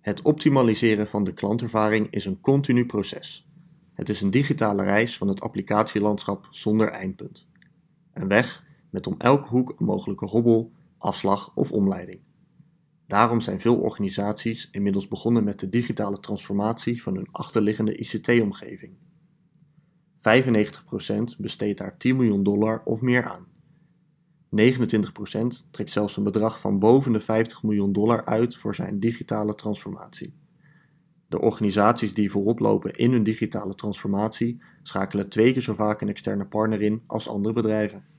Het optimaliseren van de klantervaring is een continu proces. Het is een digitale reis van het applicatielandschap zonder eindpunt. Een weg met om elke hoek een mogelijke hobbel, afslag of omleiding. Daarom zijn veel organisaties inmiddels begonnen met de digitale transformatie van hun achterliggende ICT-omgeving. 95% besteedt daar $10 miljoen of meer aan. 29% trekt zelfs een bedrag van boven de $50 miljoen uit voor zijn digitale transformatie. De organisaties die voorop lopen in hun digitale transformatie schakelen 2 keer zo vaak een externe partner in als andere bedrijven.